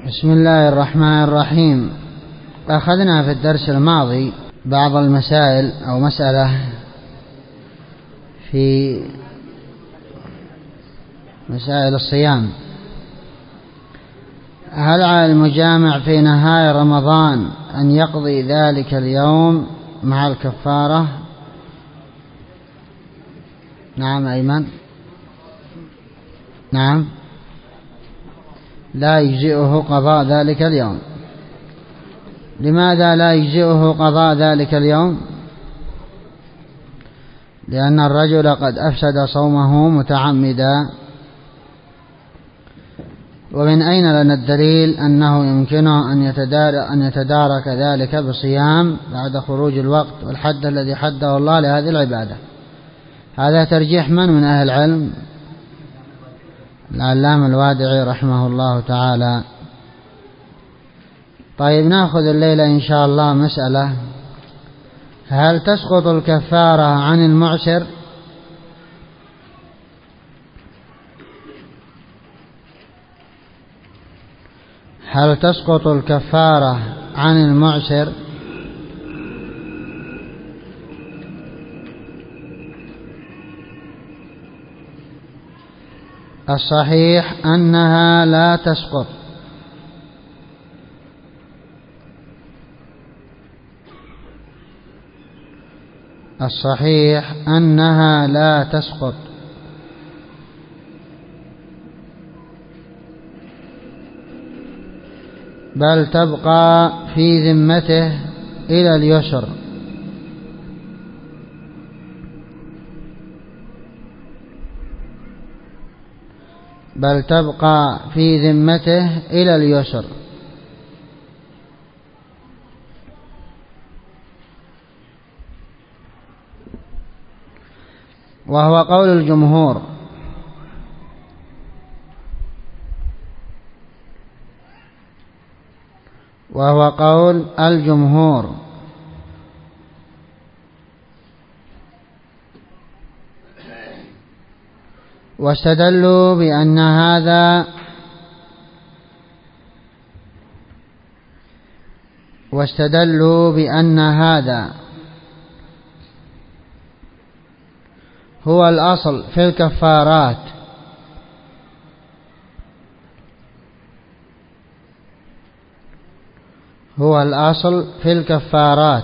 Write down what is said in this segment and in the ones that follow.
بسم الله الرحمن الرحيم. أخذنا في الدرس الماضي بعض المسائل أو مسألة في مسائل الصيام. هل على المجامع في نهاية رمضان أن يقضي ذلك اليوم مع الكفارة؟ نعم أيمن. نعم، لا يجزئه قضاء ذلك اليوم. لماذا لا يجزئه قضاء ذلك اليوم؟ لأن الرجل قد أفسد صومه متعمدا. ومن أين لنا الدليل أنه يمكنه أن يتدارك ذلك بصيام بعد خروج الوقت والحد الذي حده الله لهذه العبادة؟ هذا ترجيح من أهل العلم؟ العلامة الوادعي رحمه الله تعالى. طيب، نأخذ الليلة إن شاء الله مسألة: هل تسقط الكفارة عن المعسر؟ هل تسقط الكفارة عن المعسر؟ الصحيح أنها لا تسقط. الصحيح أنها لا تسقط، بل تبقى في ذمته إلى اليسر. بل تبقى في ذمته إلى اليسر. وهو قول الجمهور. وهو قول الجمهور. واستدلوا بأن هذا هو الأصل في الكفارات. هو الأصل في الكفارات،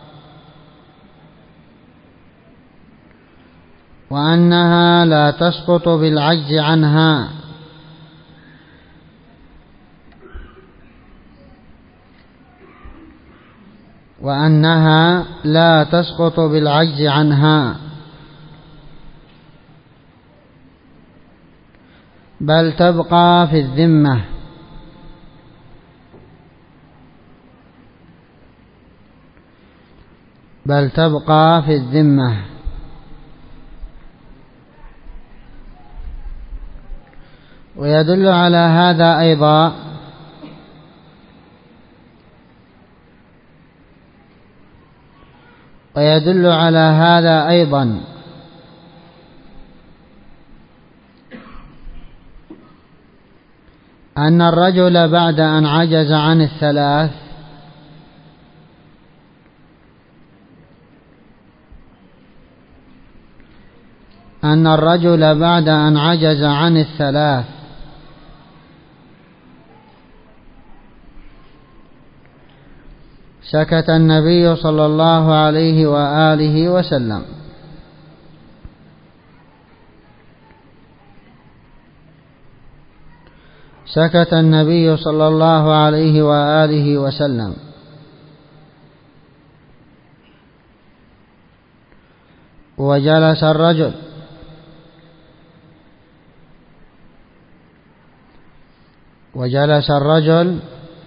وأنها لا تسقط بالعجز عنها. وأنها لا تسقط بالعجز عنها، بل تبقى في الذمة. بل تبقى في الذمة. ويدل على هذا أيضا أن الرجل بعد أن عجز عن الثلاث سكت النبي صلى الله عليه وآله وسلم. سكت النبي صلى الله عليه وآله وسلم. وجلس الرجل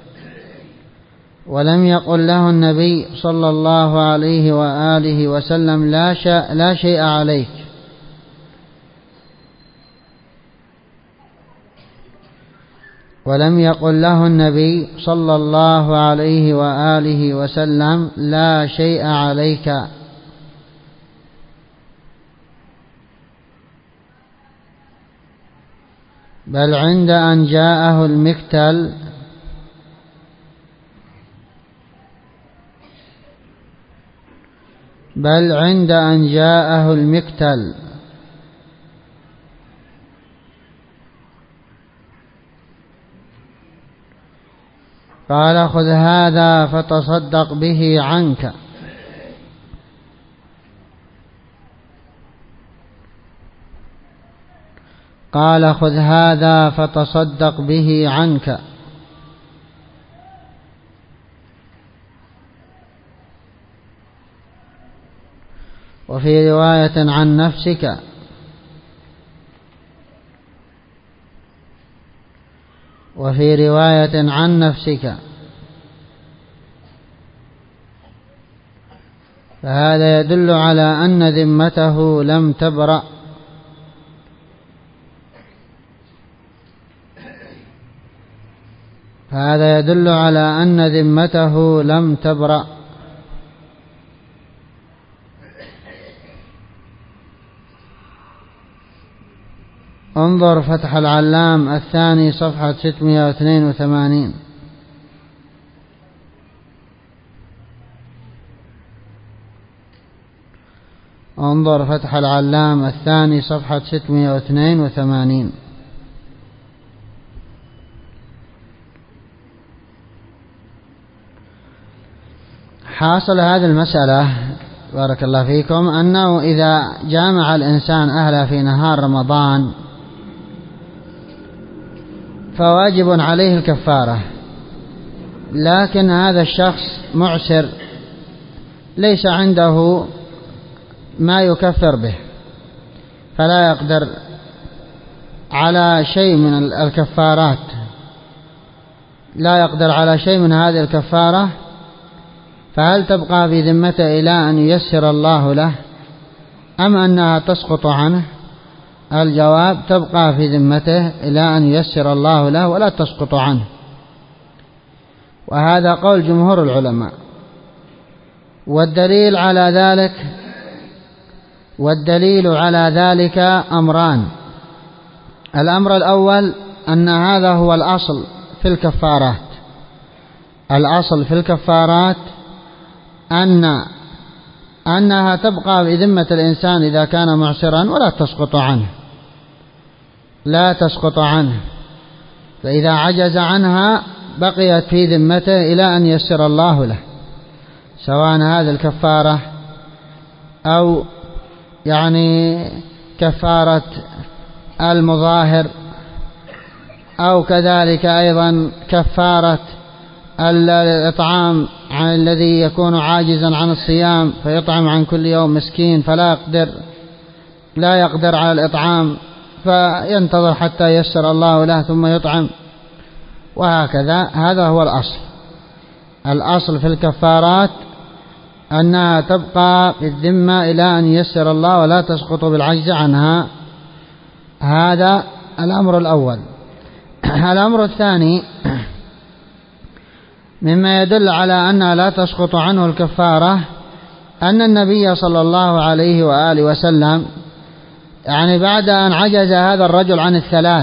ولم يقل له النبي صلى الله عليه وآله وسلم: لا شيء عليك. ولم يقل له النبي صلى الله عليه وآله وسلم: لا شيء عليك. بل عند أن جاءه المكتل بل عند أن جاءه المكتل. قال خذ هذا فتصدق به عنك. قال خذ هذا فتصدق به عنك. وفي رواية عن نفسك. وفي رواية عن نفسك. فهذا يدل على أن ذمته لم تبرأ. فهذا يدل على أن ذمته لم تبرأ. انظر فتح العلام الثاني صفحة 682. انظر فتح العلام الثاني صفحة 682. حاصل هذه المسألة بارك الله فيكم أنه إذا جامع الإنسان أهله في نهار رمضان فواجب عليه الكفارة، لكن هذا الشخص معسر ليس عنده ما يكفر به، فلا يقدر على شيء من الكفارات، لا يقدر على شيء من هذه الكفارة، فهل تبقى في ذمته إلى أن ييسر الله له أم أنها تسقط عنه؟ الجواب تبقى في ذمته إلى أن ييسر الله له ولا تسقط عنه، وهذا قول جمهور العلماء. والدليل على ذلك أمران. الأمر الأول أن هذا هو الأصل في الكفارات. الأصل في الكفارات أنها تبقى في ذمة الإنسان إذا كان معسرا ولا تسقط عنه، لا تسقط عنه، فإذا عجز عنها بقيت في ذمته إلى أن ييسر الله له، سواء هذه الكفارة أو كفارة المظاهر، أو كذلك أيضا كفارة الإطعام عن الذي يكون عاجزا عن الصيام فيطعم عن كل يوم مسكين فلا يقدر على الإطعام فينتظر حتى ييسر الله له ثم يطعم، وهكذا. هذا هو الأصل. الأصل في الكفارات أنها تبقى في الذمة إلى أن ييسر الله ولا تسقط بالعجز عنها. هذا الأمر الأول. الأمر الثاني مما يدل على أنها لا تسقط عنه الكفارة أن النبي صلى الله عليه وآله وسلم بعد أن عجز هذا الرجل عن الثلاث،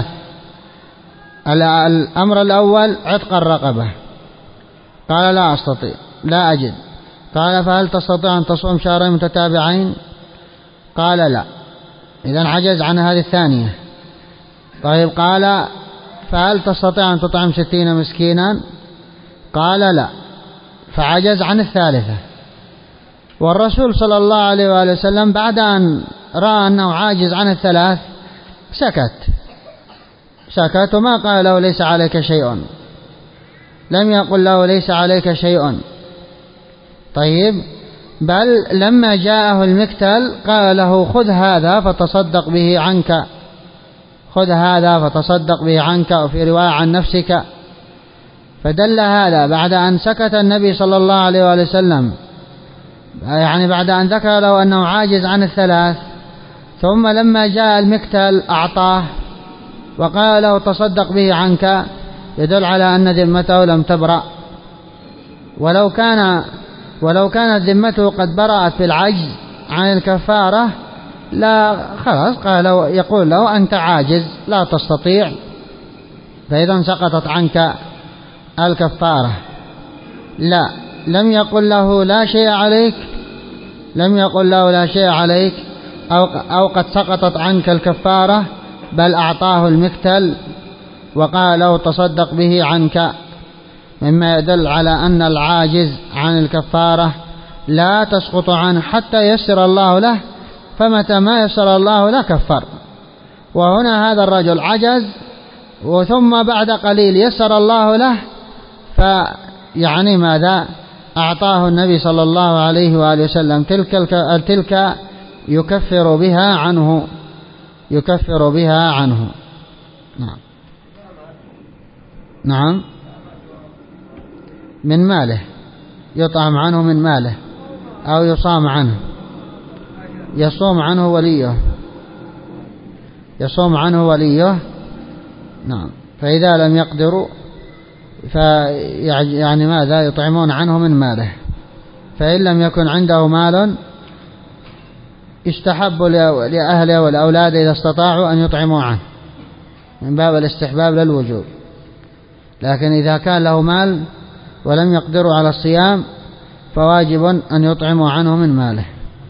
الأمر الأول عتق الرقبة، قال لا أستطيع لا أجد. قال فهل تستطيع أن تصوم شهرين متتابعين؟ قال لا، إذن عجز عن هذه الثانية. طيب قال فهل تستطيع أن تطعم 60 مسكينا؟ قال لا، فعجز عن الثالثة. والرسول صلى الله عليه وآله وسلم بعد أن رأى أنه عاجز عن الثلاث سكت وما قال له ليس عليك شيء، لم يقل له ليس عليك شيء. طيب بل لما جاءه المكتل قال له خذ هذا فتصدق به عنك، خذ هذا فتصدق به عنك، وفي رواية عن نفسك. فدل هذا بعد أن سكت النبي صلى الله عليه وآله وسلم، بعد أن ذكر له أنه عاجز عن الثلاث، ثم لما جاء المكتل أعطاه وقال له تصدق به عنك، يدل على أن ذمته لم تبرأ. ولو كانت ذمته قد برأت بالعجز عن الكفارة لا خلاص يقول له أنت عاجز لا تستطيع، فإذا سقطت عنك الكفارة. لا، لم يقل له لا شيء عليك لم يقل له لا شيء عليك أو قد سقطت عنك الكفارة، بل أعطاه المكتل وقال له تصدق به عنك، مما يدل على أن العاجز عن الكفارة لا تسقط عنه حتى يسر الله له، فمتى ما يسر الله له كفر. وهنا هذا الرجل عجز وثم بعد قليل يسر الله له، فيعني ماذا؟ أعطاه النبي صلى الله عليه وآله وسلم تلك يكفر بها عنه. نعم من ماله، يطعم عنه من ماله أو يصام عنه، يصوم عنه وليه. نعم. فإذا لم يقدروا يعني ماذا؟ يطعمون عنه من ماله. فإن لم يكن عنده مال يستحب لأهله والأولاد إذا استطاعوا أن يطعموا عنه من باب الاستحباب للوجوب. لكن إذا كان له مال ولم يقدروا على الصيام فواجب أن يطعموا عنه من ماله.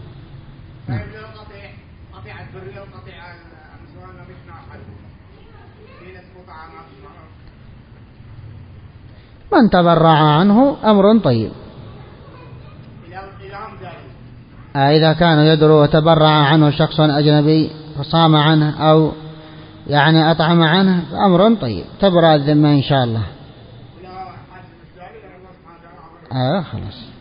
من تبرع عنه أمر طيب. إذا كانوا يدروا وتبرع عنه شخص أجنبي فصام عنه أو يعني أطعم عنه أمر طيب، تبرأ الذمة إن شاء الله. خلاص.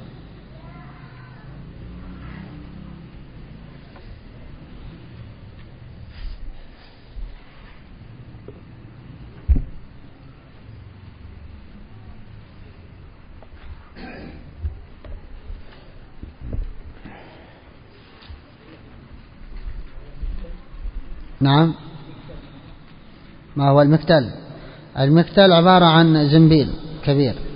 نعم. ما هو المكتل؟ المكتل عبارة عن زنبيل كبير